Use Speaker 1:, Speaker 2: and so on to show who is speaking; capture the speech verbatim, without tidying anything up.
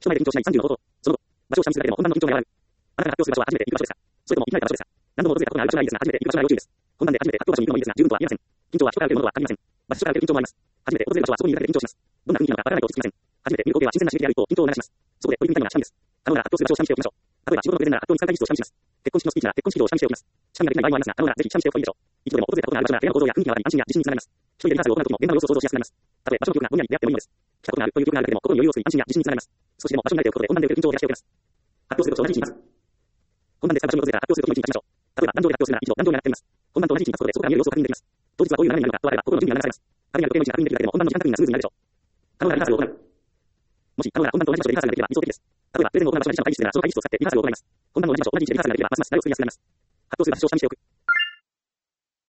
Speaker 1: 人前で緊張しないさんじゅうの冒頭。その後、場所を下見するだけでも本番の緊張が和らぐ。あなたが発表する場所は初めて行く場所ですか？それとも行き慣れた場所ですか？何度も訪れたことがある場所がいいですが、初めて行く場所が要注意です。本番で初めて発表場所に行くのもいいですが、十分とは言えません。緊張は人から受けるものは限りません。場所から受ける緊張もあります。初めて訪れる場所はそこにいるだけで緊張します。どんな雰囲気なのかわからないと落ち着きません。初めて見る光景は新鮮な刺激である一方、緊張を流します。そこで取り組みたいのが下見です。可能なら発表する場所を下見しておきましょう。例えば仕事のプレゼンなら発表に使いたい技術を下見します。結婚式のスピーチなら結婚式場を下見しておきます。下見ができない場合もありますが、可能ならぜひ下見しておくといいでしょう。一度でも訪れたことがある場所が部屋の構造や雰囲気が変わり、安心や自信につながります。一人でリハーサルを行うときも現場の様子を想像しやすくなります。たとえ場所の記憶がぼんやりであってもいいのです。来たことがあるという記憶があるだけでも心に余裕を作り安心や自信につながります。少しでも場所に慣れておくことで本番で受ける緊張を減らしておきます。発表する場所と同じ位置に立つ。本番で使う場所に訪れたら発表するときの位置に立ちましょう。例えば壇上で発表するなら一度壇上に上がってみます。本番と同じ位置に立つことでそこから見える様子を確認できます。当日はどういう流れになるのかとあれば心の準備が流されます。あるいは時計の位置が確認できるだけでも本番の時間確認がスムーズになるでしょう。可能なリハーサルを行う。もし可能なら本番と同じ場所でリハーサルができれば理想的です。例えばプレゼンを行う場所が一社の会議室ならその会議室を使ってリハーサルを行います。本番と同じ場所、同じ位置でリハーサルができればますます流れを作りやすくなります。発表する場所を下見しておく。